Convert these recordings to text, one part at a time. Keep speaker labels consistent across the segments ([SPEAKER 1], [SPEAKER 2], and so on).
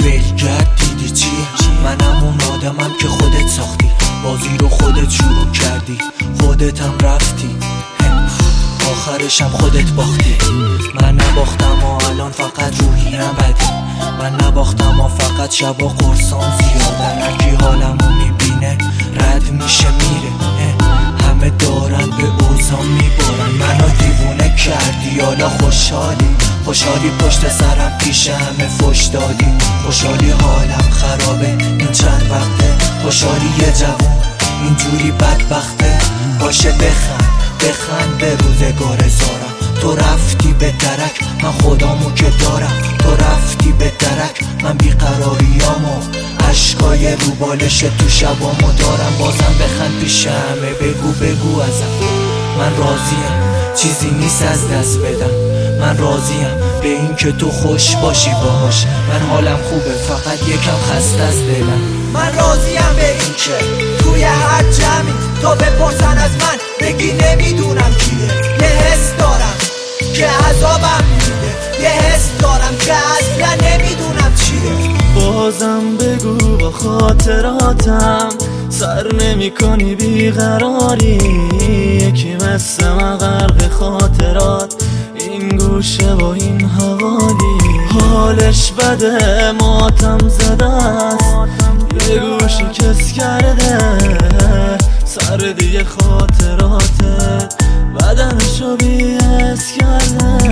[SPEAKER 1] ولگرد دیدی چیه؟ منم اون آدمم که خودت ساختی، بازی رو خودت شروع کردی، خودت هم رفتی، آخرشم خودت باختی. من نباختم و الان فقط روحیم بده، من نباختم و فقط شبا قرصان زیادن. هرکی حالمو میبینه رد میشه میره، همه دارن به اوزان میبارن. منو دیوونه کردی حالا خوشحالی پشت سرم پیش همه فش دادی. خوشحالی حالم خرابه این چند وقته، خوشحالی یه جوون اینجوری بدبخته. باشه بخند به روزگار زارم. تو رفتی به درک من خودامو که دارم، تو رفتی به درک من بیقراریامو، عشقای رو بالش تو شبامو دارم. بازم بخند پیش همه، بگو ازم. من راضیم چیزی نیست از دست بدم، من راضیم به این که تو خوش باشی باهاش. من حالم خوبه فقط یکم خسته از دلم.
[SPEAKER 2] من راضیم به این که توی هر جمعی تا بپرسن از من بگی نمیدونم کیه. یه حس دارم که عذابم میده، یه حس دارم که اصلا نمیدونم چیه.
[SPEAKER 3] بازم بگو با خاطراتم سر نمی کنی بیقراری. یکی مثل من غرق خاطرات این گوشه و این حوالی. حالش بده ماتم زده است، یه گوشه کس کرده سر دیگه خاطراته بدنشو بی‌حس کرده.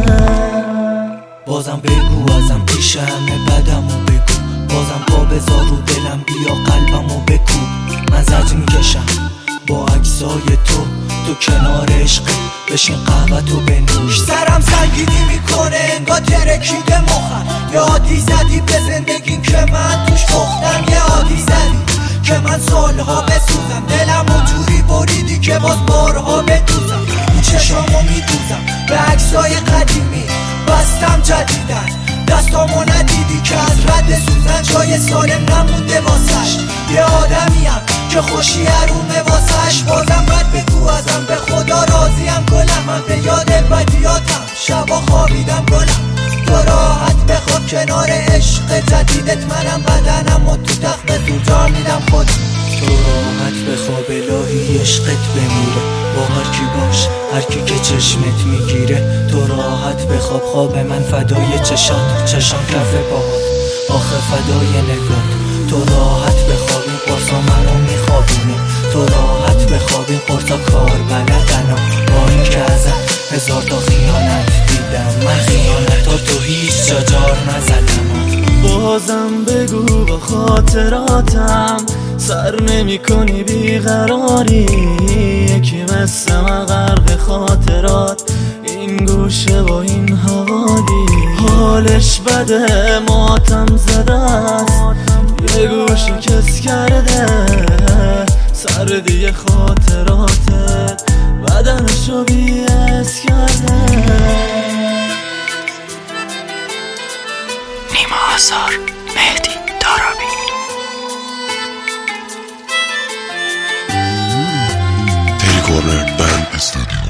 [SPEAKER 1] بازم بگو ازم پیش همه بدمو بگو، بازم پا بذار رو دلم بیا قلبمو بکوب. من زج میکشم با عکسای تو کنار عشق، بشین قهوه‌تو بنوش.
[SPEAKER 2] سرم سنگینی میکنه انگار ترکیده مخم، یه عادی زدی به زندگیم که من توش پختم، یه عادی زدی که من سالها بسوزم. دلم اونجوری بریدی که باز بارها بدوزم. این چشامو میدوزم به عکسای قدیمی، بستم جدیدن دستامو ندیدی که از رد سوزن جای سالم نمونده واسش. یه آدمیم که خوشی حرومه واسش. بازم بد بگو ازم، به خدا راضیم گلم. من به یاد بدیاتم شبا خوابیدم گلم. تو راحت بخواب کنار عشق جدیدت، منم بدنم و تو تخت تو جا میدم خود.
[SPEAKER 1] تو راحت بخواب الهی عشقت بمیره، با هر کی باش هر کی که چشمت میگیره. تو راحت بخواب خواب من فدای چشام کف پاهات، آخه فدای نگات. تو راحت بخواب این قرصا منو میخوابونه، تو راحت بخواب این قرصا کار بلدنم. با این که ازت هزار تا خیانت دیدم، من خیانتاتو هیچ جا جار نزدم.
[SPEAKER 3] بازم بگو با خاطراتم سر نمی کنی بیقراری. یکی مثل من غرق خاطرات این گوشه و این حوالی. حالش بده ماتم زده است، یه گوشه کس کرده سر دیگه خاطراتت بدنشو بی‌حس کرده.
[SPEAKER 4] نیما آزار، مهدی دارابی.
[SPEAKER 5] تری کورنر بند استودیو.